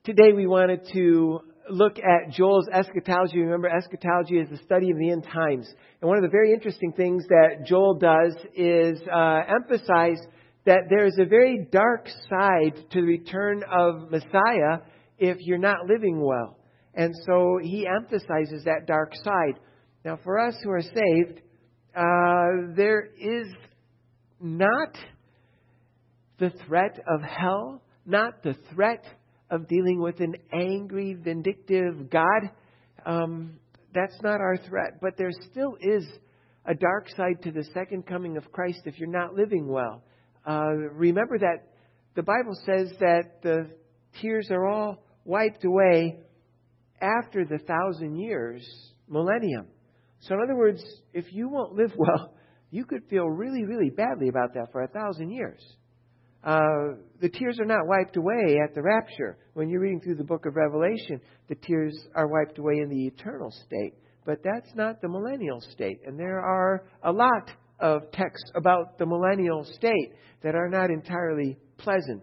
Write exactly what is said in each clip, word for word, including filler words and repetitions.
Today we wanted to look at Joel's eschatology. Remember, eschatology is the study of the end times. And one of the very interesting things that Joel does is uh, emphasize that there is a very dark side to the return of Messiah if you're not living well. And so he emphasizes that dark side. Now, for us who are saved, uh, there is not the threat of hell, not the threat of dealing with an angry, vindictive God. Um, that's not our threat. But there still is a dark side to the second coming of Christ if you're not living well. Uh, remember that the Bible says that the tears are all wiped away after the thousand years, millennium. So in other words, if you won't live well, you could feel really, really badly about that for a thousand years. Uh, the tears are not wiped away at the rapture. When you're reading through the book of Revelation, the tears are wiped away in the eternal state. But that's not the millennial state. And there are a lot of texts about the millennial state that are not entirely pleasant.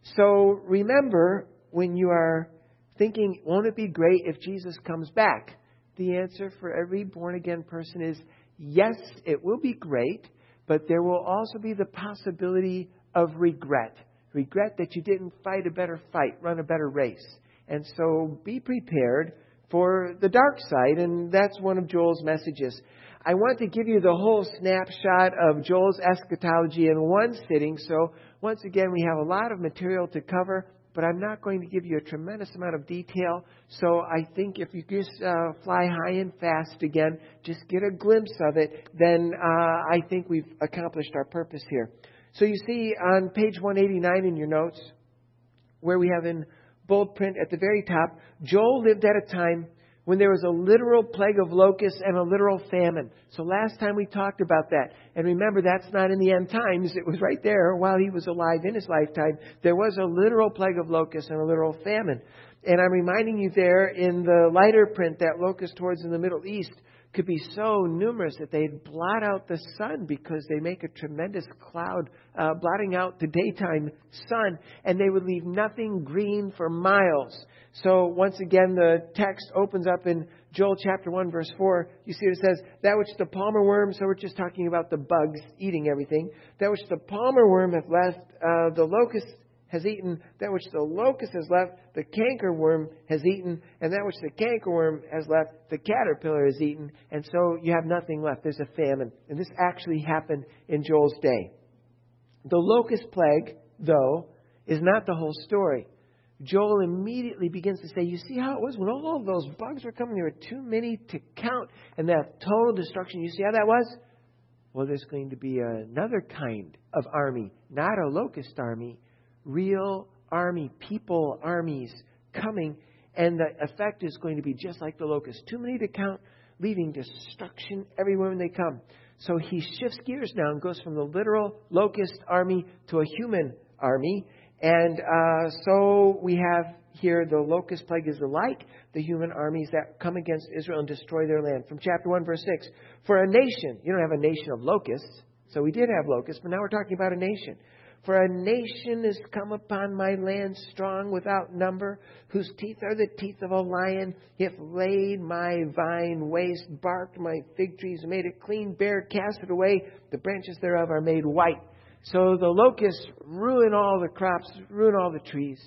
So remember, when you are thinking, won't it be great if Jesus comes back? The answer for every born-again person is, yes, it will be great, but there will also be the possibility of regret. Regret that you didn't fight a better fight, run a better race. And so be prepared for the dark side, and that's one of Joel's messages. I want to give you the whole snapshot of Joel's eschatology in one sitting. So once again, we have a lot of material to cover, but I'm not going to give you a tremendous amount of detail. So I think if you just uh, fly high and fast again, just get a glimpse of it, then uh, I think we've accomplished our purpose here. So you see on page one eighty-nine in your notes, where we have in bold print at the very top, Joel lived at a time when there was a literal plague of locusts and a literal famine. So last time we talked about that. And remember, that's not in the end times. It was right there while he was alive in his lifetime. There was a literal plague of locusts and a literal famine. And I'm reminding you there in the lighter print that locust hordes in the Middle East could be so numerous that they'd blot out the sun because they make a tremendous cloud, uh, blotting out the daytime sun, and they would leave nothing green for miles. So once again, the text opens up in Joel chapter one, verse four. You see it says, that which the palmer worm, so we're just talking about the bugs eating everything, that which the palmer worm hath left, uh, the locust has eaten, that which the locust has left, the cankerworm has eaten, and that which the cankerworm has left, the caterpillar has eaten, and so you have nothing left. There's a famine. And this actually happened in Joel's day. The locust plague, though, is not the whole story. Joel immediately begins to say, you see how it was when all of those bugs were coming? There were too many to count, and that total destruction. You see how that was? Well, there's going to be another kind of army, not a locust army, real army, people armies coming, and the effect is going to be just like the locusts. Too many to count, leaving destruction everywhere when they come. So he shifts gears now and goes from the literal locust army to a human army. And uh, so we have here the locust plague is like the human armies that come against Israel and destroy their land. From chapter one, verse six. For a nation, you don't have a nation of locusts. So we did have locusts, but now we're talking about a nation. For a nation is come upon my land strong without number, whose teeth are the teeth of a lion. He hath laid my vine waste, barked my fig trees, made it clean, bare, cast it away. The branches thereof are made white. So the locusts ruin all the crops, ruin all the trees.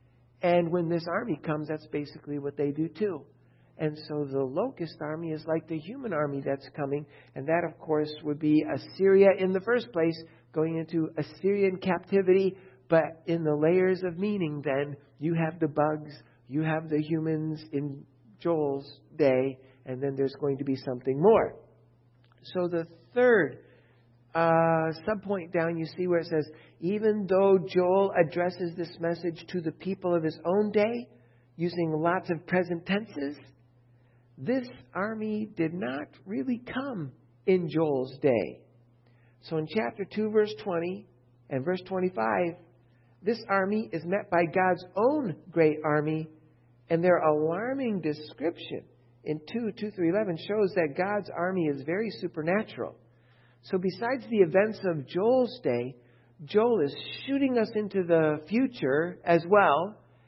And when this army comes, that's basically what they do too. And so the locust army is like the human army that's coming. And that, of course, would be Assyria in the first place, going into Assyrian captivity. But in the layers of meaning, then, you have the bugs, you have the humans in Joel's day, and then there's going to be something more. So the third uh, subpoint down, you see where it says, even though Joel addresses this message to the people of his own day, using lots of present tenses, this army did not really come in Joel's day. So in chapter two, verse twenty and verse twenty-five, this army is met by God's own great army, and their alarming description in two, two through eleven shows that God's army is very supernatural. So besides the events of Joel's day, Joel is shooting us into the future as well.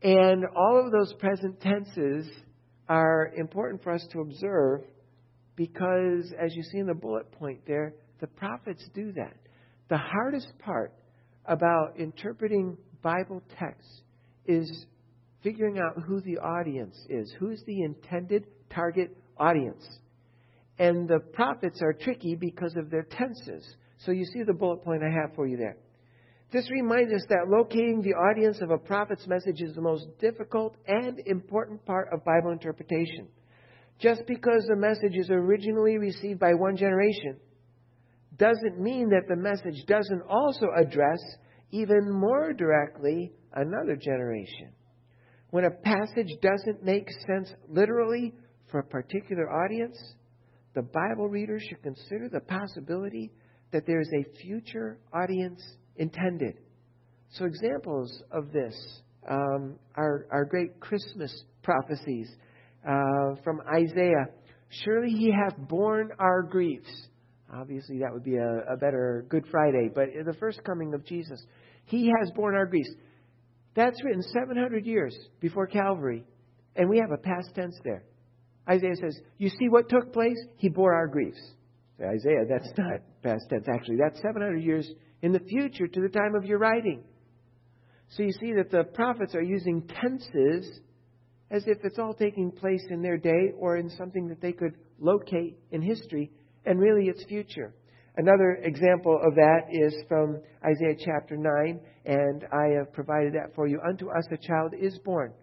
And all of those present tenses are important for us to observe because, as you see in the bullet point there, the prophets do that. The hardest part about interpreting Bible texts is figuring out who the audience is. Who's the intended target audience? And the prophets are tricky because of their tenses. So you see the bullet point I have for you there. This reminds us that locating the audience of a prophet's message is the most difficult and important part of Bible interpretation. Just because the message is originally received by one generation doesn't mean that the message doesn't also address even more directly another generation. When a passage doesn't make sense literally for a particular audience, the Bible reader should consider the possibility that there is a future audience intended. So examples of this um, are, are great Christmas prophecies uh, from Isaiah. Surely He hath borne our griefs. Obviously that would be a, a better Good Friday, but the first coming of Jesus. He has borne our griefs. That's written seven hundred years before Calvary, and we have a past tense there. Isaiah says, you see what took place? He bore our griefs. Say, Isaiah, that's not past tense. Actually, that's seven hundred years in the future to the time of your writing. So you see that the prophets are using tenses as if it's all taking place in their day or in something that they could locate in history, and really it's future. Another example of that is from Isaiah chapter nine, and I have provided that for you. Unto us a child is born.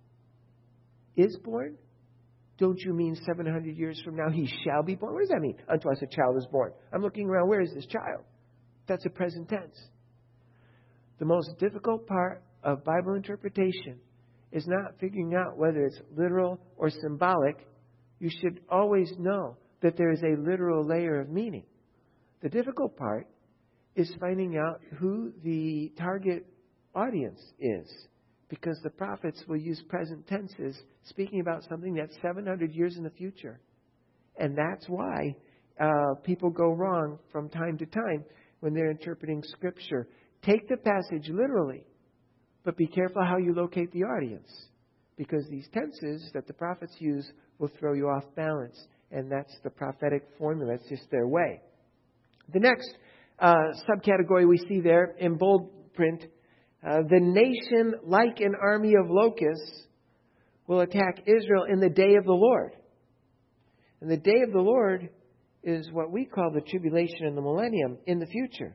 Is born? Don't you mean seven hundred years from now he shall be born? What does that mean? Unto us a child is born. I'm looking around. Where is this child? That's a present tense. The most difficult part of Bible interpretation is not figuring out whether it's literal or symbolic. You should always know that there is a literal layer of meaning. The difficult part is finding out who the target audience is, because the prophets will use present tenses speaking about something that's seven hundred years in the future. And that's why uh, people go wrong from time to time when they're interpreting Scripture. Take the passage literally, but be careful how you locate the audience, because these tenses that the prophets use will throw you off balance, and that's the prophetic formula. It's just their way. The next uh, subcategory we see there in bold print, uh, the nation like an army of locusts will attack Israel in the day of the Lord. And the day of the Lord is what we call the tribulation and the millennium in the future.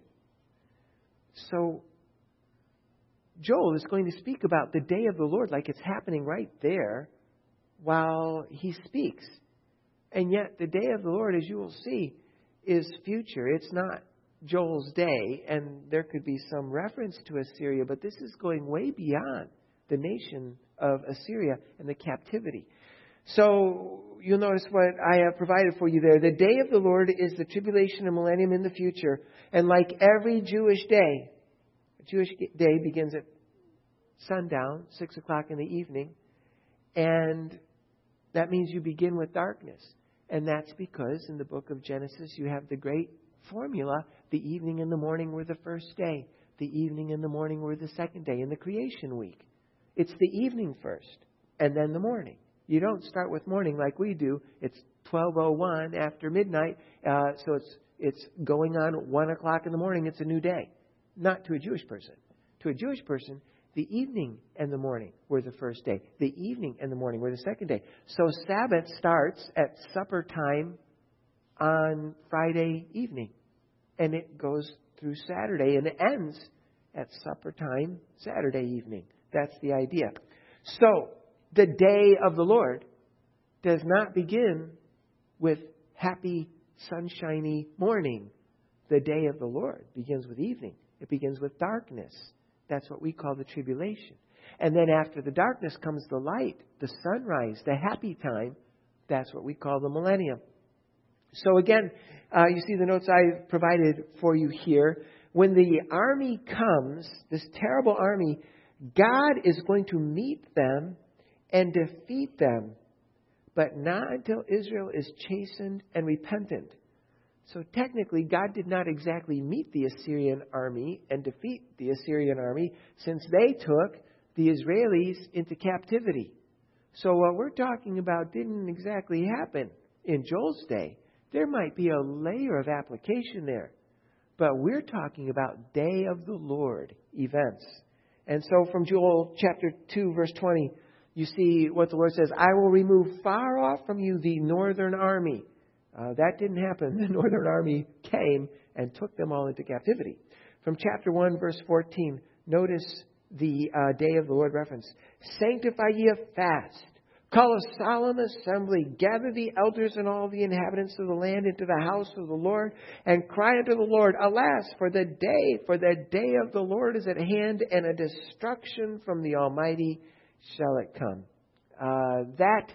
So Joel is going to speak about the day of the Lord like it's happening right there while he speaks. And yet the day of the Lord, as you will see, is future. It's not Joel's day, and there could be some reference to Assyria, but this is going way beyond the nation of Assyria and the captivity. So you'll notice what I have provided for you there. The day of the Lord is the tribulation and millennium in the future. And like every Jewish day, a Jewish day begins at sundown, six o'clock in the evening. And that means you begin with darkness. And that's because in the book of Genesis you have the great formula. The evening and the morning were the first day. The evening and the morning were the second day in the creation week. It's the evening first and then the morning. You don't start with morning like we do. It's twelve oh one after midnight. Uh, so it's it's going on one o'clock in the morning. It's a new day. Not to a Jewish person. To a Jewish person, the evening and the morning were the first day. The evening and the morning were the second day. So Sabbath starts at supper time on Friday evening. And it goes through Saturday. And it ends at supper time Saturday evening. That's the idea. So the day of the Lord does not begin with happy, sunshiny morning. The day of the Lord begins with evening. It begins with darkness. That's what we call the tribulation. And then after the darkness comes the light, the sunrise, the happy time. That's what we call the millennium. So again, uh, you see the notes I provided for you here. When the army comes, this terrible army, God is going to meet them and defeat them, but not until Israel is chastened and repentant. So technically, God did not exactly meet the Assyrian army and defeat the Assyrian army, since they took the Israelis into captivity. So what we're talking about didn't exactly happen in Joel's day. There might be a layer of application there. But we're talking about day of the Lord events. And so from Joel chapter two, verse twenty, you see what the Lord says, I will remove far off from you the northern army. Uh, that didn't happen. The northern army came and took them all into captivity. From chapter one, verse fourteen, notice the uh, day of the Lord reference. Sanctify ye a fast. Call a solemn assembly. Gather the elders and all the inhabitants of the land into the house of the Lord, and cry unto the Lord, Alas, for the day, for the day of the Lord is at hand, and a destruction from the Almighty shall it come. Uh, that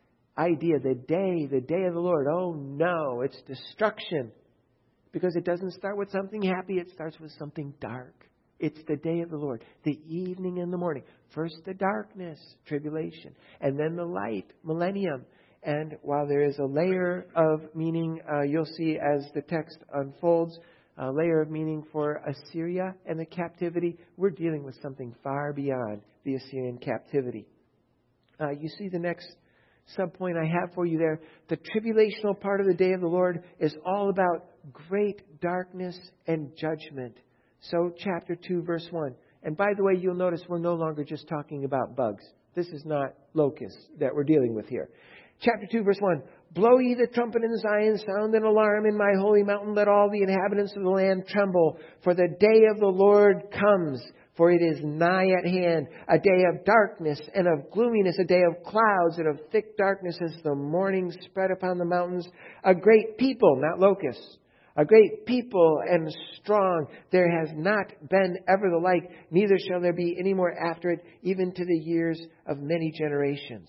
idea, the day, the day of the Lord, oh no, it's destruction. Because it doesn't start with something happy, it starts with something dark. It's the day of the Lord, the evening and the morning. First the darkness, tribulation, and then the light, millennium. And while there is a layer of meaning, uh, you'll see as the text unfolds, a layer of meaning for Assyria and the captivity, we're dealing with something far beyond the Assyrian captivity. Uh, you see the next subpoint I have for you there. The tribulational part of the day of the Lord is all about great darkness and judgment. So chapter two, verse one. And by the way, you'll notice we're no longer just talking about bugs. This is not locusts that we're dealing with here. Chapter two, verse one. Blow ye the trumpet in Zion, sound an alarm in my holy mountain. Let all the inhabitants of the land tremble. For the day of the Lord comes, for it is nigh at hand. A day of darkness and of gloominess, a day of clouds and of thick darkness as the morning spread upon the mountains. A great people, not locusts. A great people and strong, there has not been ever the like, neither shall there be any more after it, even to the years of many generations.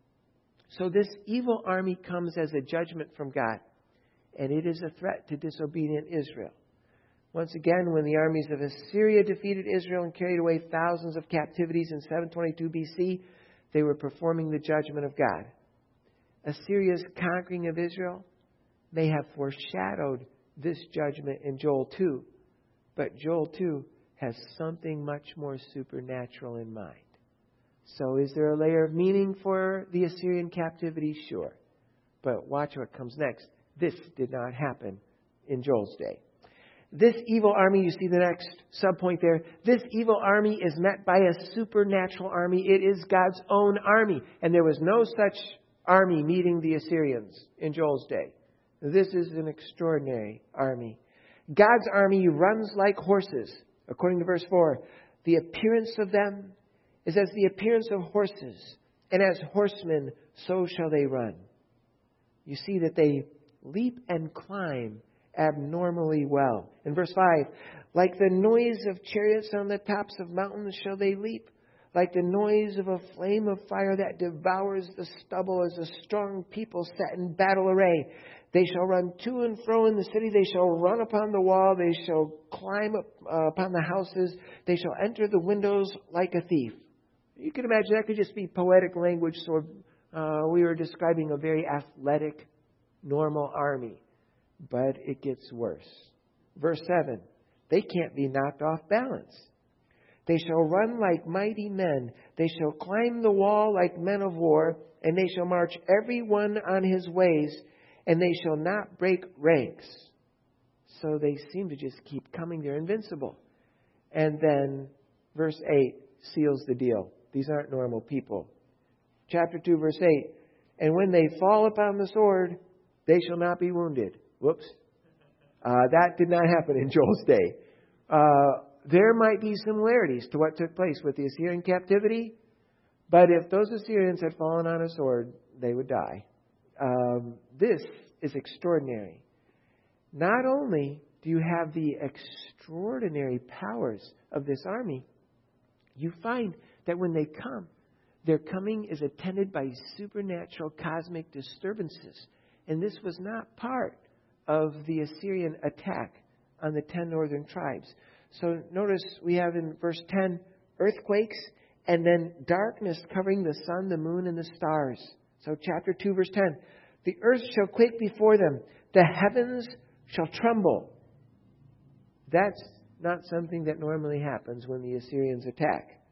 So this evil army comes as a judgment from God, and it is a threat to disobedient Israel. Once again, when the armies of Assyria defeated Israel and carried away thousands of captivities in seven twenty-two B C, they were performing the judgment of God. Assyria's conquering of Israel may have foreshadowed this judgment in Joel two. But Joel two has something much more supernatural in mind. So is there a layer of meaning for the Assyrian captivity? Sure. But watch what comes next. This did not happen in Joel's day. This evil army, you see the next subpoint there. This evil army is met by a supernatural army. It is God's own army. And there was no such army meeting the Assyrians in Joel's day. This is an extraordinary army. God's army runs like horses. According to verse four, the appearance of them is as the appearance of horses, and as horsemen, so shall they run. You see that they leap and climb abnormally well. In verse five, like the noise of chariots on the tops of mountains shall they leap, like the noise of a flame of fire that devours the stubble, as a strong people set in battle array. They shall run to and fro in the city. They shall run upon the wall. They shall climb up uh, upon the houses. They shall enter the windows like a thief. You can imagine that could just be poetic language. So uh, we were describing a very athletic, normal army. But it gets worse. Verse seven. They can't be knocked off balance. They shall run like mighty men. They shall climb the wall like men of war. And they shall march every one on his ways. And they shall not break ranks. So they seem to just keep coming. They're invincible. And then verse eight seals the deal. These aren't normal people. Chapter two, verse eight. And when they fall upon the sword, they shall not be wounded. Whoops. Uh, that did not happen in Joel's day. Uh, there might be similarities to what took place with the Assyrian captivity. But if those Assyrians had fallen on a sword, they would die. Um, this is extraordinary. Not only do you have the extraordinary powers of this army, you find that when they come, their coming is attended by supernatural cosmic disturbances. And this was not part of the Assyrian attack on the ten northern tribes. So notice we have in verse ten, earthquakes, and then darkness covering the sun, the moon, and the stars. So chapter two, verse ten. The earth shall quake before them. The heavens shall tremble. That's not something that normally happens when the Assyrians attack.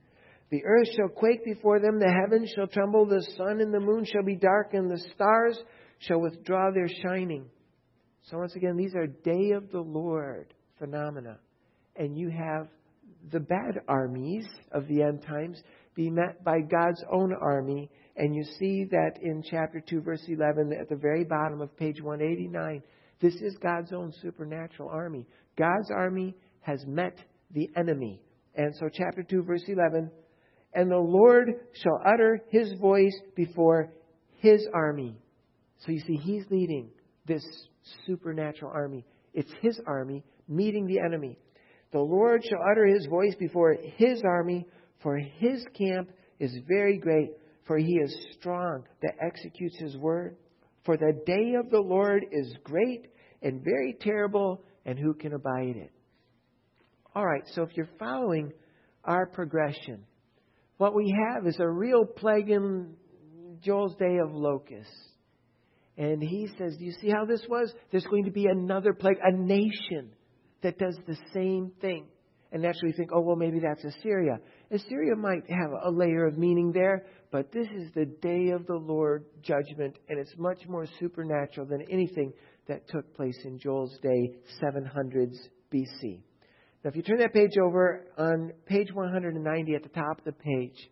The earth shall quake before them, the heavens shall tremble, the sun and the moon shall be darkened, the stars shall withdraw their shining. So once again, these are day of the Lord phenomena. And you have the bad armies of the end times be met by God's own army. And you see that in chapter two, verse eleven, at the very bottom of page one eighty-nine. This is God's own supernatural army. God's army has met the enemy. And so chapter two, verse eleven, and the Lord shall utter His voice before His army. So you see, He's leading this supernatural army. It's His army meeting the enemy. The Lord shall utter His voice before His army, for His camp is very great, for He is strong that executes His word. For the day of the Lord is great and very terrible, and who can abide it? All right, so if you're following our progression, what we have is a real plague in Joel's day of locusts. And he says, do you see how this was? There's going to be another plague, a nation that does the same thing. And naturally you think, oh, well, maybe that's Assyria. Assyria might have a layer of meaning there, but this is the day of the Lord judgment, and it's much more supernatural than anything that took place in Joel's day, seven hundreds B C. Now, if you turn that page over, on page one ninety at the top of the page,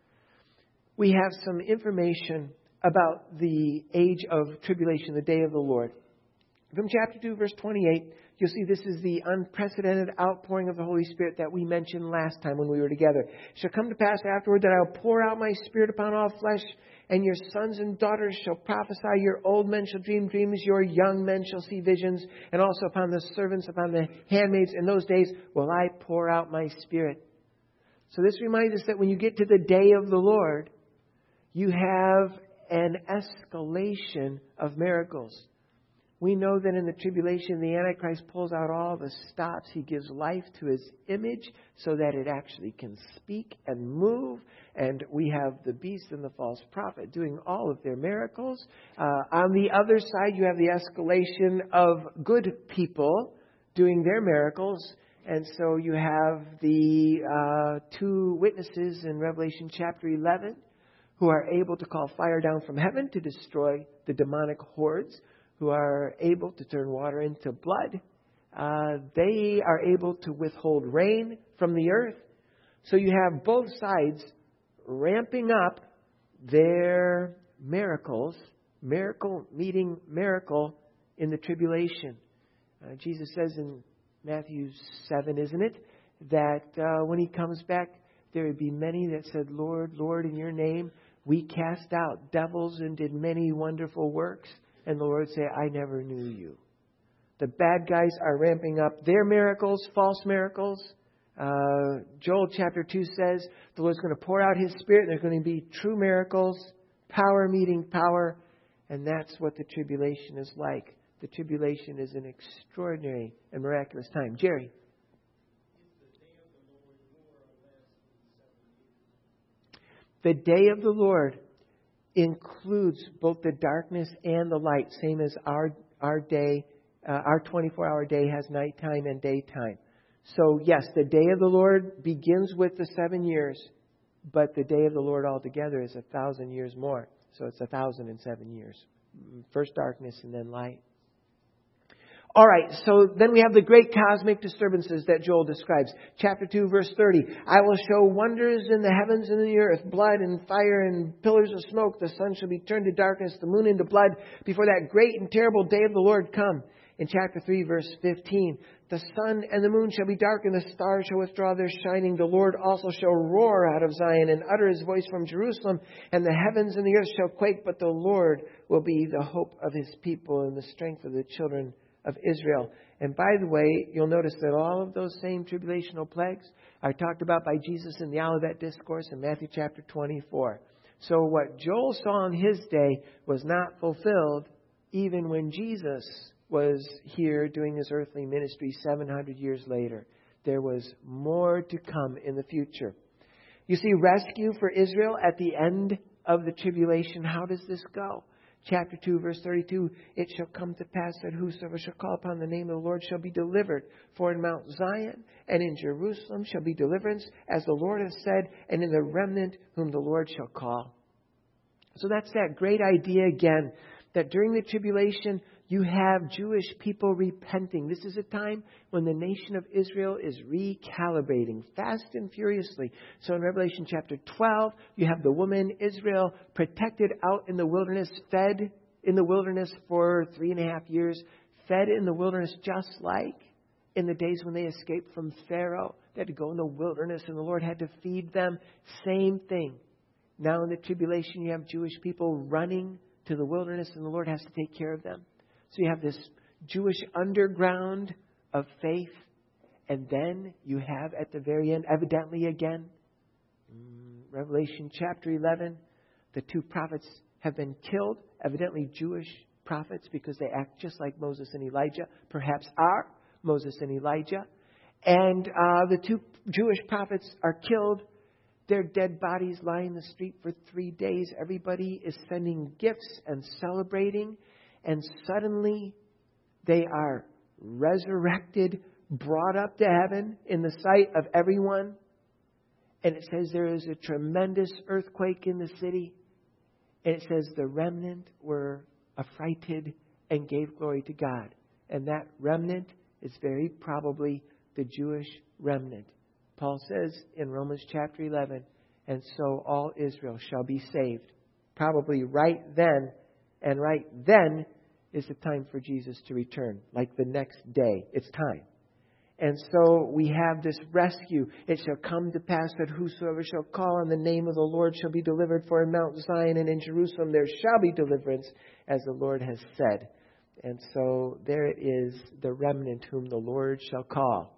we have some information about the age of tribulation, the day of the Lord. From chapter two, verse twenty-eight, you'll see this is the unprecedented outpouring of the Holy Spirit that we mentioned last time when we were together. It shall come to pass afterward that I will pour out my Spirit upon all flesh, and your sons and daughters shall prophesy, your old men shall dream dreams, your young men shall see visions, and also upon the servants, upon the handmaids, in those days will I pour out my Spirit. So this reminds us that when you get to the day of the Lord, you have an escalation of miracles. We know that in the tribulation, the Antichrist pulls out all the stops. He gives life to his image so that it actually can speak and move. And we have the beast and the false prophet doing all of their miracles. Uh, on the other side, you have the escalation of good people doing their miracles. And so you have the uh, two witnesses in Revelation chapter eleven who are able to call fire down from heaven to destroy the demonic hordes, who are able to turn water into blood. Uh, they are able to withhold rain from the earth. So you have both sides ramping up their miracles, miracle meeting miracle in the tribulation. Uh, Jesus says in Matthew seven, isn't it, that uh, when He comes back, there would be many that said, Lord, Lord, in your name, we cast out devils and did many wonderful works. And the Lord say, I never knew you. The bad guys are ramping up their miracles, false miracles. Uh, Joel chapter two says the Lord's going to pour out His Spirit. There's going to be true miracles, power meeting power. And that's what the tribulation is like. The tribulation is an extraordinary and miraculous time. Jerry. The day of the Lord includes both the darkness and the light, same as our our day, uh, our twenty-four hour day has nighttime and daytime. So yes, the day of the Lord begins with the seven years, but the day of the Lord altogether is a thousand years more. So it's a thousand and seven years. First darkness and then light. All right, so then we have the great cosmic disturbances that Joel describes. Chapter two, verse thirty. I will show wonders in the heavens and in the earth, blood and fire and pillars of smoke. The sun shall be turned to darkness, the moon into blood, before that great and terrible day of the Lord come. In chapter three, verse fifteen. The sun and the moon shall be darkened, the stars shall withdraw their shining. The Lord also shall roar out of Zion and utter His voice from Jerusalem, and the heavens and the earth shall quake, but the Lord will be the hope of His people and the strength of the children of Israel. And by the way, you'll notice that all of those same tribulational plagues are talked about by Jesus in the Olivet Discourse in Matthew chapter twenty-four. So what Joel saw in his day was not fulfilled even when Jesus was here doing His earthly ministry seven hundred years later. There was more to come in the future. You see, rescue for Israel at the end of the tribulation. How does this go? chapter two, verse thirty-two, it shall come to pass that whosoever shall call upon the name of the Lord shall be delivered. For in Mount Zion and in Jerusalem shall be deliverance, as the Lord has said, and in the remnant whom the Lord shall call. So that's that great idea again, that during the tribulation, you have Jewish people repenting. This is a time when the nation of Israel is recalibrating fast and furiously. So in Revelation chapter twelve, you have the woman Israel protected out in the wilderness, fed in the wilderness for three and a half years, fed in the wilderness just like in the days when they escaped from Pharaoh. They had to go in the wilderness and the Lord had to feed them. Same thing. Now in the tribulation, you have Jewish people running to the wilderness and the Lord has to take care of them. So you have this Jewish underground of faith. And then you have at the very end, evidently again, Revelation chapter eleven, the two prophets have been killed. Evidently Jewish prophets, because they act just like Moses and Elijah. Perhaps are Moses and Elijah. And uh, the two Jewish prophets are killed. Their dead bodies lie in the street for three days. Everybody is sending gifts and celebrating. And suddenly they are resurrected, brought up to heaven in the sight of everyone. And it says there is a tremendous earthquake in the city. And it says the remnant were affrighted and gave glory to God. And that remnant is very probably the Jewish remnant. Paul says in Romans chapter eleven, and so all Israel shall be saved. Probably right then, and right then is the time for Jesus to return, like the next day. It's time. And so we have this rescue. It shall come to pass that whosoever shall call on the name of the Lord shall be delivered. For in Mount Zion and in Jerusalem there shall be deliverance, as the Lord has said. And so there is the remnant whom the Lord shall call.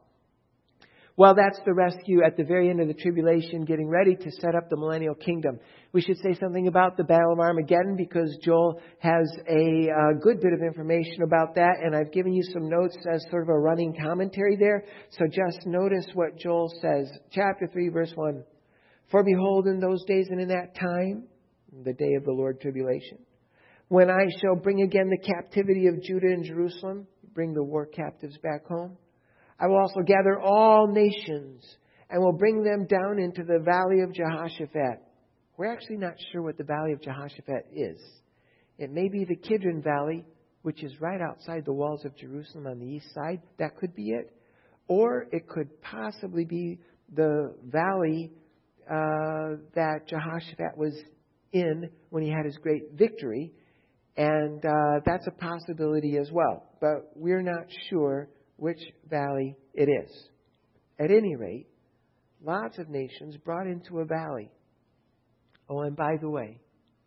Well, that's the rescue at the very end of the tribulation, getting ready to set up the millennial kingdom. We should say something about the Battle of Armageddon, because Joel has a uh, good bit of information about that, and I've given you some notes as sort of a running commentary there. So just notice what Joel says. Chapter three, verse one. For behold, in those days and in that time, the day of the Lord tribulation, when I shall bring again the captivity of Judah and Jerusalem, bring the war captives back home, I will also gather all nations and will bring them down into the valley of Jehoshaphat. We're actually not sure what the valley of Jehoshaphat is. It may be the Kidron Valley, which is right outside the walls of Jerusalem on the east side. That could be it. Or it could possibly be the valley uh, that Jehoshaphat was in when he had his great victory. And uh, that's a possibility as well. But we're not sure which valley it is. At any rate, lots of nations brought into a valley. Oh, and by the way,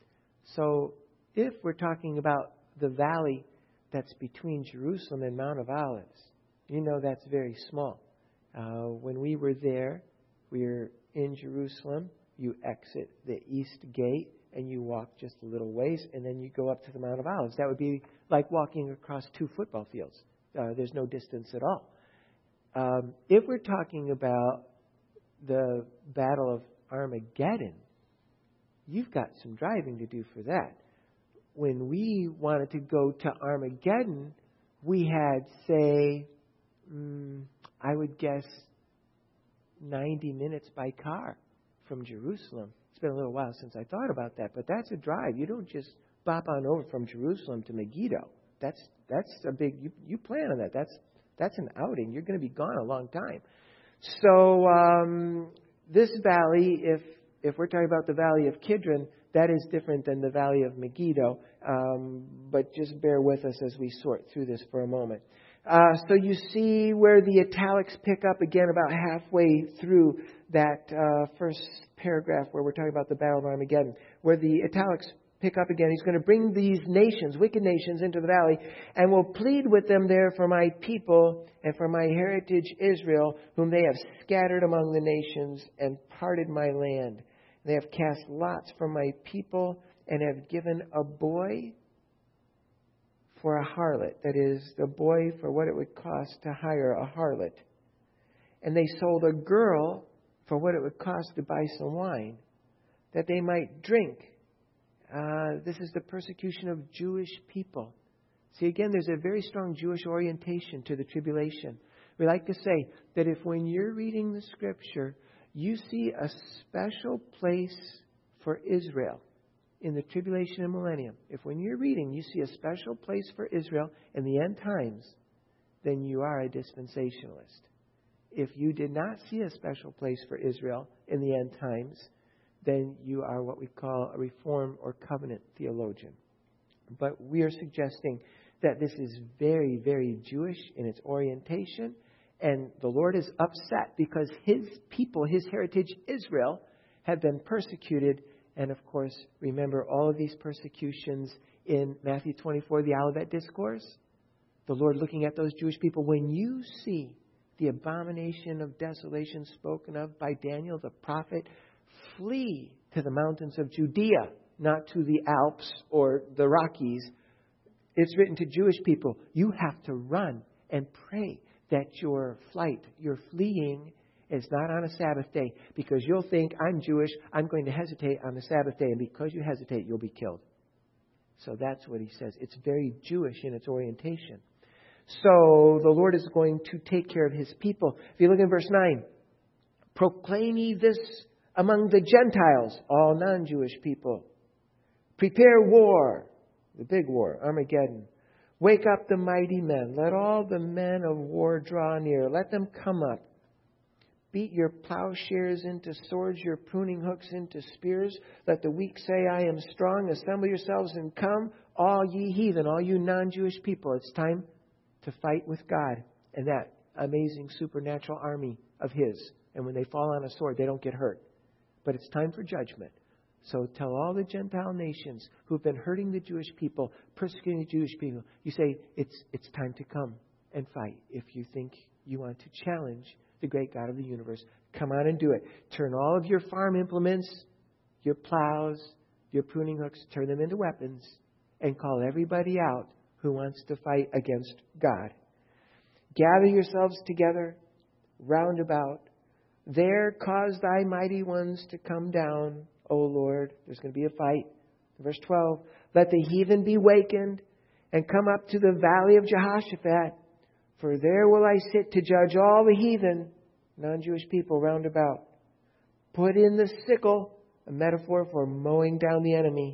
so if we're talking about the valley that's between Jerusalem and Mount of Olives, you know that's very small. Uh, when we were there, we were in Jerusalem. You exit the east gate and you walk just a little ways, and then you go up to the Mount of Olives. That would be like walking across two football fields. Uh, there's no distance at all. Um, if we're talking about the Battle of Armageddon, you've got some driving to do for that. When we wanted to go to Armageddon, we had, say, mm, I would guess ninety minutes by car from Jerusalem. It's been a little while since I thought about that, but that's a drive. You don't just bop on over from Jerusalem to Megiddo. That's that's a big, you, you plan on that. That's that's an outing. You're going to be gone a long time. So um, this valley, if if we're talking about the valley of Kidron, that is different than the valley of Megiddo. Um, but just bear with us as we sort through this for a moment. Uh, so you see where the italics pick up again about halfway through that uh, first paragraph where we're talking about the Battle of Armageddon, where the italics pick up again. He's going to bring these nations, wicked nations, into the valley and will plead with them there for my people and for my heritage Israel, whom they have scattered among the nations and parted my land. They have cast lots for my people and have given a boy for a harlot. That is, the boy for what it would cost to hire a harlot. And they sold a girl for what it would cost to buy some wine, that they might drink Uh, this is the persecution of Jewish people. See, again, there's a very strong Jewish orientation to the tribulation. We like to say that if when you're reading the Scripture, you see a special place for Israel in the tribulation and millennium, if when you're reading you see a special place for Israel in the end times, then you are a dispensationalist. If you did not see a special place for Israel in the end times, then you are what we call a Reformed or covenant theologian. But we are suggesting that this is very, very Jewish in its orientation, and the Lord is upset because His people, His heritage, Israel, have been persecuted. And of course, remember all of these persecutions in Matthew twenty-four, the Olivet Discourse. The Lord looking at those Jewish people. When you see the abomination of desolation spoken of by Daniel the prophet, flee to the mountains of Judea, not to the Alps or the Rockies. It's written to Jewish people. You have to run and pray that your flight, your fleeing, is not on a Sabbath day, because you'll think, I'm Jewish, I'm going to hesitate on the Sabbath day, and because you hesitate, you'll be killed. So that's what he says. It's very Jewish in its orientation. So the Lord is going to take care of His people. If you look in verse nine, proclaim ye this among the Gentiles, all non-Jewish people. Prepare war, the big war, Armageddon. Wake up the mighty men. Let all the men of war draw near. Let them come up. Beat your plowshares into swords, your pruning hooks into spears. Let the weak say, I am strong. Assemble yourselves and come, all ye heathen, all you non-Jewish people. It's time to fight with God and that amazing supernatural army of His. And when they fall on a sword, they don't get hurt. But it's time for judgment. So tell all the Gentile nations who've been hurting the Jewish people, persecuting the Jewish people, you say, it's it's time to come and fight. If you think you want to challenge the great God of the universe, come on and do it. Turn all of your farm implements, your plows, your pruning hooks, turn them into weapons and call everybody out who wants to fight against God. Gather yourselves together round about. There cause thy mighty ones to come down, O Lord. There's going to be a fight. Verse twelve, let the heathen be wakened and come up to the valley of Jehoshaphat. For there will I sit to judge all the heathen, non-Jewish people round about. Put in the sickle, a metaphor for mowing down the enemy.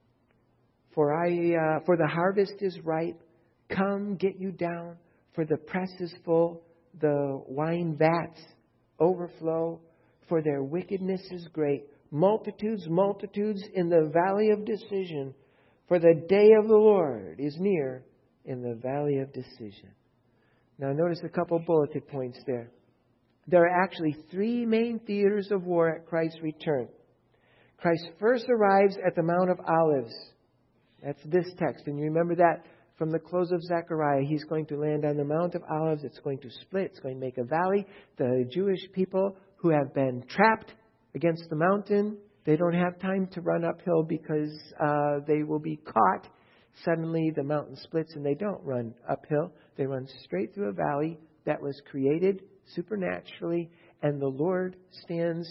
For I, uh, for the harvest is ripe. Come, get you down. For the press is full, the wine vats overflow. For their wickedness is great. Multitudes, multitudes in the valley of decision. For the day of the Lord is near in the valley of decision. Now notice a couple bulleted points there. There are actually three main theaters of war at Christ's return. Christ first arrives at the Mount of Olives. That's this text. And you remember that from the close of Zechariah. He's going to land on the Mount of Olives. It's going to split. It's going to make a valley. The Jewish people who have been trapped against the mountain, they don't have time to run uphill because uh, they will be caught. Suddenly the mountain splits and they don't run uphill. They run straight through a valley that was created supernaturally, and the Lord stands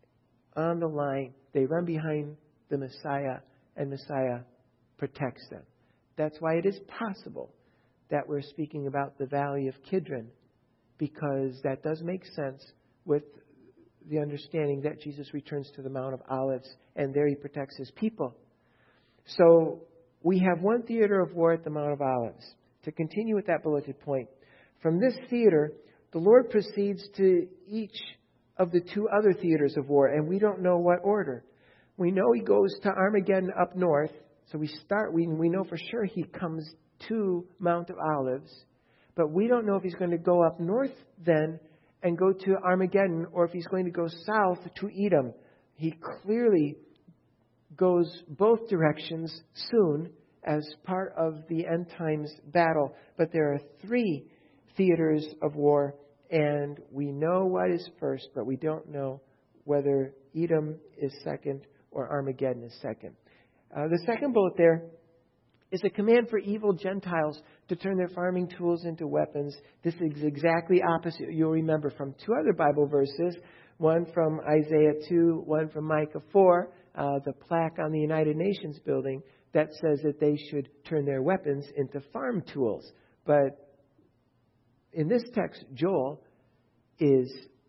on the line. They run behind the Messiah, and Messiah protects them. That's why it is possible that we're speaking about the valley of Kidron, because that does make sense with the understanding that Jesus returns to the Mount of Olives, and there He protects His people. So we have one theater of war at the Mount of Olives. To continue with that bulleted point, from this theater, the Lord proceeds to each of the two other theaters of war, and we don't know what order. We know He goes to Armageddon up north, so we start, we, we know for sure He comes to Mount of Olives, but we don't know if He's going to go up north then and go to Armageddon, or if He's going to go south to Edom. He clearly goes both directions soon as part of the end times battle. But there are three theaters of war, and we know what is first, but we don't know whether Edom is second or Armageddon is second. Uh, the second bullet there is a command for evil Gentiles to turn their farming tools into weapons. This is exactly opposite. You'll remember from two other Bible verses, one from Isaiah two, one from Micah four. uh, the plaque on the United Nations building that says that they should turn their weapons into farm tools. But in this text, Joel is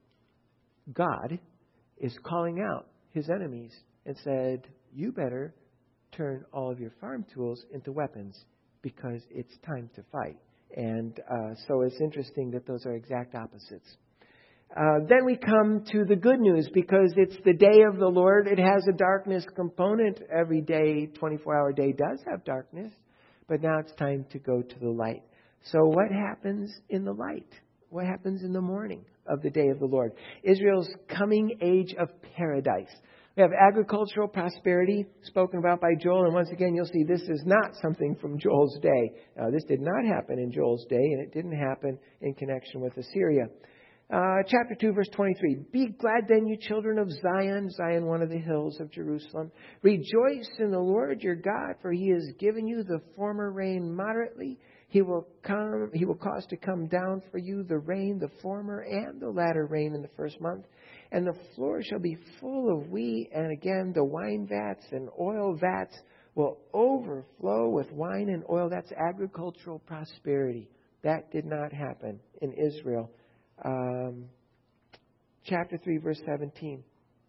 God is calling out his enemies and said, you better turn all of your farm tools into weapons because it's time to fight. And uh, so it's interesting that those are exact opposites. Uh, then we come to the good news, because it's the day of the Lord. It has a darkness component. Every day, twenty-four hour day does have darkness. But now it's time to go to the light. So what happens in the light? What happens in the morning of the day of the Lord? Israel's coming age of paradise. We have agricultural prosperity spoken about by Joel. And once again, you'll see this is not something from Joel's day. Uh, this did not happen in Joel's day, and it didn't happen in connection with Assyria. Uh, chapter two, verse twenty-three. Be glad then, you children of Zion, Zion, one of the hills of Jerusalem. Rejoice in the Lord your God, for he has given you the former rain moderately. He will come, he will cause to come down for you the rain, the former and the latter rain in the first month. And the floor shall be full of wheat, and again the wine vats and oil vats will overflow with wine and oil. That's agricultural prosperity. That did not happen in Israel. Um, chapter three, verse seventeen.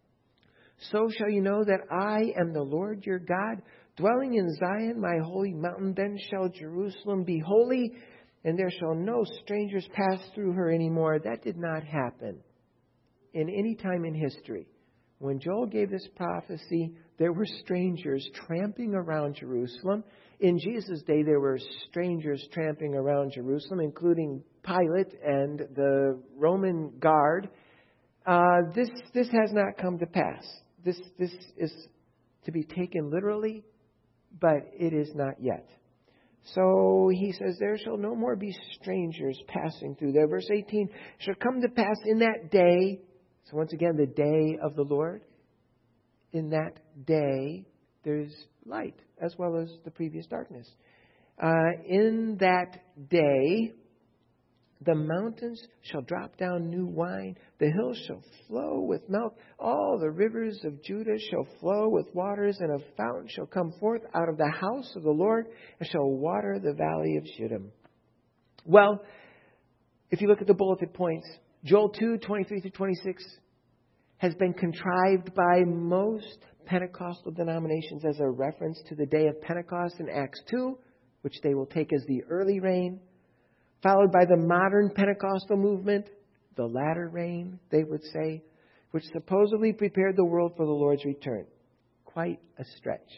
So shall you know that I am the Lord your God, dwelling in Zion, my holy mountain. Then shall Jerusalem be holy, and there shall no strangers pass through her anymore. That did not happen in any time in history. When Joel gave this prophecy, there were strangers tramping around Jerusalem. In Jesus' day, there were strangers tramping around Jerusalem, including Pilate and the Roman guard. Uh, this this has not come to pass. This this is to be taken literally, but it is not yet. So he says, there shall no more be strangers passing through there. Verse eighteen, shall come to pass in that day. So once again, the day of the Lord. In that day, there's light, as well as the previous darkness. Uh, in that day, the mountains shall drop down new wine. The hills shall flow with milk. All the rivers of Judah shall flow with waters, and a fountain shall come forth out of the house of the Lord, and shall water the valley of Shittim. Well, if you look at the bulleted points, Joel two, twenty-three through twenty-six has been contrived by most Pentecostal denominations as a reference to the day of Pentecost in Acts two, which they will take as the early rain, followed by the modern Pentecostal movement, the latter rain, they would say, which supposedly prepared the world for the Lord's return. Quite a stretch.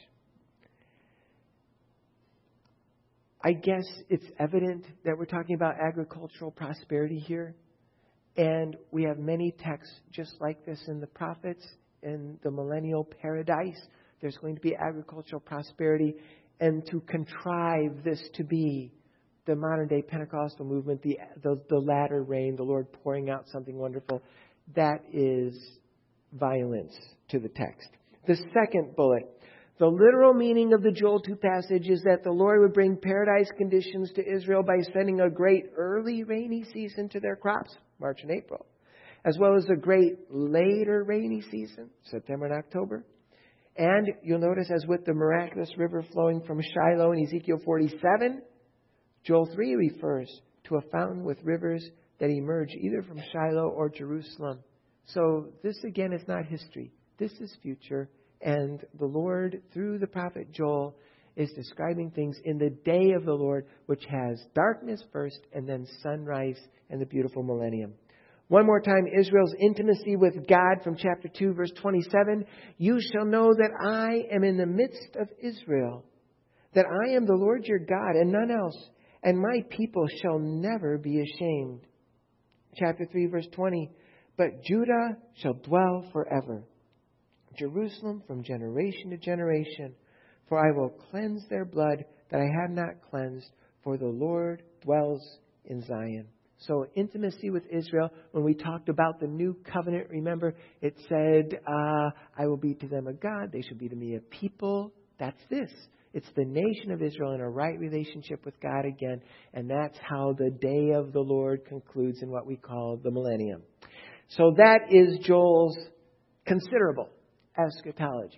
I guess it's evident that we're talking about agricultural prosperity here. And we have many texts just like this in the prophets, in the millennial paradise. There's going to be agricultural prosperity. And to contrive this to be the modern day Pentecostal movement, the, the, the latter rain, the Lord pouring out something wonderful, that is violence to the text. The second bullet. The literal meaning of the Joel two passage is that the Lord would bring paradise conditions to Israel by sending a great early rainy season to their crops, March and April, as well as a great later rainy season, September and October. And you'll notice, as with the miraculous river flowing from Shiloh in Ezekiel forty-seven, Joel three refers to a fountain with rivers that emerge either from Shiloh or Jerusalem. So this again is not history. This is future. And the Lord, through the prophet Joel, is describing things in the day of the Lord, which has darkness first and then sunrise and the beautiful millennium. One more time, Israel's intimacy with God from chapter two, verse twenty-seven. You shall know that I am in the midst of Israel, that I am the Lord your God and none else, and my people shall never be ashamed. Chapter three, verse twenty. But Judah shall dwell forever, Jerusalem from generation to generation. For I will cleanse their blood that I have not cleansed, for the Lord dwells in Zion. So intimacy with Israel, when we talked about the new covenant, remember, it said, uh, I will be to them a God, they shall be to me a people. That's this. It's the nation of Israel in a right relationship with God again. And that's how the day of the Lord concludes in what we call the millennium. So that is Joel's considerable eschatology.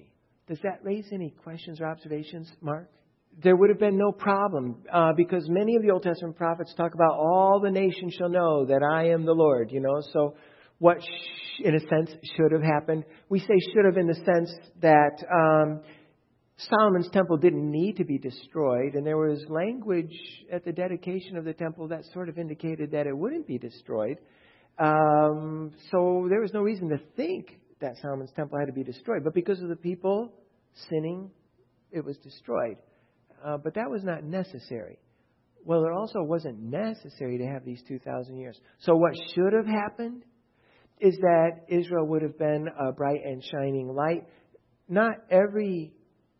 Does that raise any questions or observations, Mark? There would have been no problem uh, because many of the Old Testament prophets talk about all the nations shall know that I am the Lord, you know. So what, sh- in a sense, should have happened? We say should have in the sense that um, Solomon's temple didn't need to be destroyed. And there was language at the dedication of the temple that sort of indicated that it wouldn't be destroyed. Um, so there was no reason to think that Solomon's temple had to be destroyed. But because of the people sinning, it was destroyed. Uh, but that was not necessary. Well, it also wasn't necessary to have these two thousand years. So what should have happened is that Israel would have been a bright and shining light. Not every,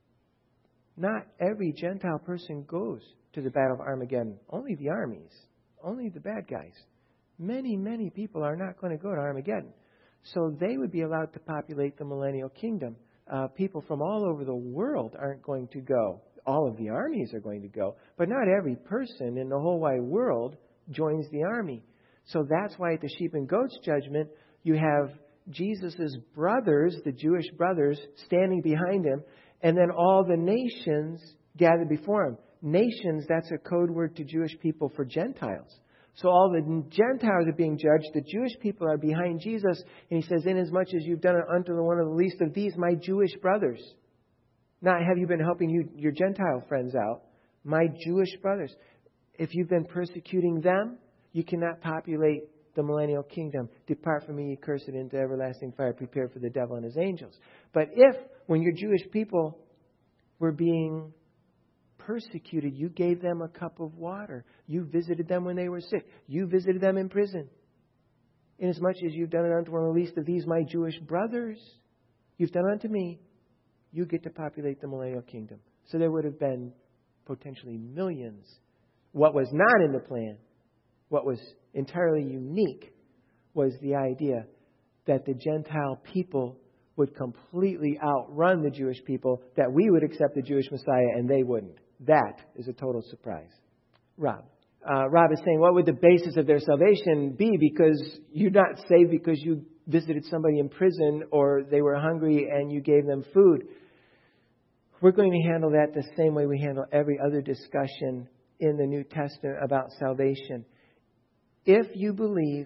not every Gentile person goes to the Battle of Armageddon. Only the armies. Only the bad guys. Many, many people are not going to go to Armageddon. So they would be allowed to populate the millennial kingdom. Uh, people from all over the world aren't going to go. All of the armies are going to go. But not every person in the whole wide world joins the army. So that's why at the sheep and goats judgment, you have Jesus' brothers, the Jewish brothers, standing behind him. And then all the nations gathered before him. Nations, that's a code word to Jewish people for Gentiles. So all the Gentiles are being judged. The Jewish people are behind Jesus. And he says, inasmuch as you've done it unto one of the least of these, my Jewish brothers. Not have you been helping you, your Gentile friends out. My Jewish brothers. If you've been persecuting them, you cannot populate the millennial kingdom. Depart from me, ye cursed, into everlasting fire, prepared for the devil and his angels. But if, when your Jewish people were being persecuted, you gave them a cup of water. You visited them when they were sick. You visited them in prison. Inasmuch as you've done it unto one of the least of these, my Jewish brothers, you've done unto me, you get to populate the millennial kingdom. So there would have been potentially millions. What was not in the plan, what was entirely unique, was the idea that the Gentile people would completely outrun the Jewish people, that we would accept the Jewish Messiah and they wouldn't. That is a total surprise. Rob. Uh, Rob is saying, what would the basis of their salvation be? Because you're not saved because you visited somebody in prison or they were hungry and you gave them food. We're going to handle that the same way we handle every other discussion in the New Testament about salvation. If you believe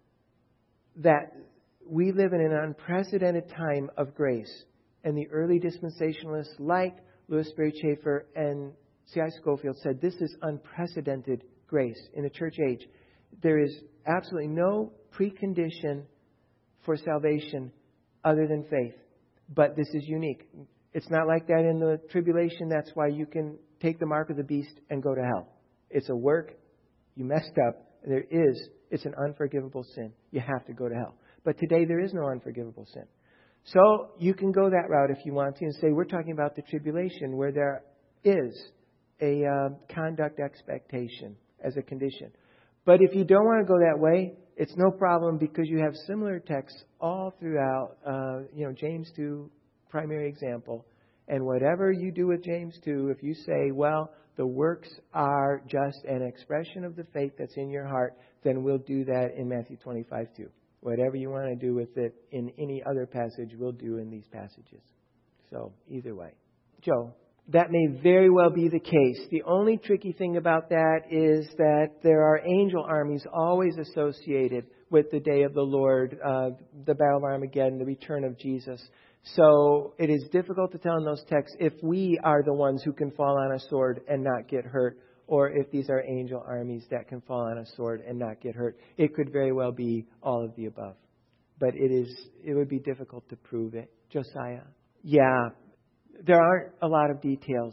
that we live in an unprecedented time of grace, and the early dispensationalists like Louis Sperry Chafer and C I Scofield said this is unprecedented grace in the church age. There is absolutely no precondition for salvation other than faith. But this is unique. It's not like that in the tribulation. That's why you can take the mark of the beast and go to hell. It's a work. You messed up. There is. It's an unforgivable sin. You have to go to hell. But today there is no unforgivable sin. So you can go that route if you want to and say we're talking about the tribulation where there is a uh, conduct expectation as a condition. But if you don't want to go that way, it's no problem because you have similar texts all throughout, uh, you know, James two, primary example. And whatever you do with James two, if you say, well, the works are just an expression of the faith that's in your heart, then we'll do that in Matthew twenty-five too. Whatever you want to do with it in any other passage, we'll do in these passages. So, either way. Joe, that may very well be the case. The only tricky thing about that is that there are angel armies always associated with the day of the Lord, uh, the Battle of Armageddon, the return of Jesus. So, it is difficult to tell in those texts if we are the ones who can fall on a sword and not get hurt, or if these are angel armies that can fall on a sword and not get hurt. It could very well be all of the above. But it is it would be difficult to prove it. Josiah? Yeah, there aren't a lot of details.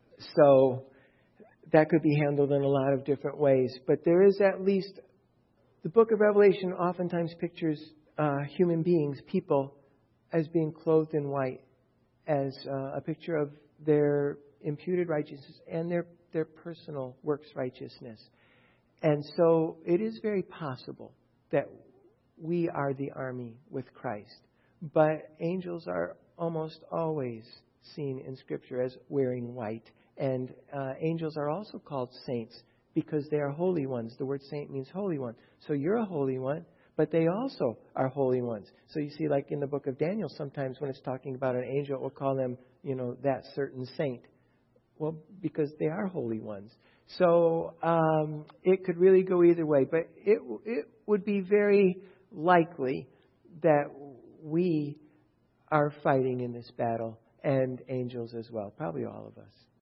So that could be handled in a lot of different ways. But there is at least, the book of Revelation oftentimes pictures uh, human beings, people, as being clothed in white, as uh, a picture of their imputed righteousness and their their personal works righteousness. And so it is very possible that we are the army with Christ. But angels are almost always seen in Scripture as wearing white. And uh, angels are also called saints because they are holy ones. The word saint means holy one. So you're a holy one, but they also are holy ones. So you see, like in the book of Daniel, sometimes when it's talking about an angel, we'll call them you know, that certain saint? Well, because they are holy ones. So um, it could really go either way. But it it would be very likely that we are fighting in this battle, and angels as well. Probably all of us.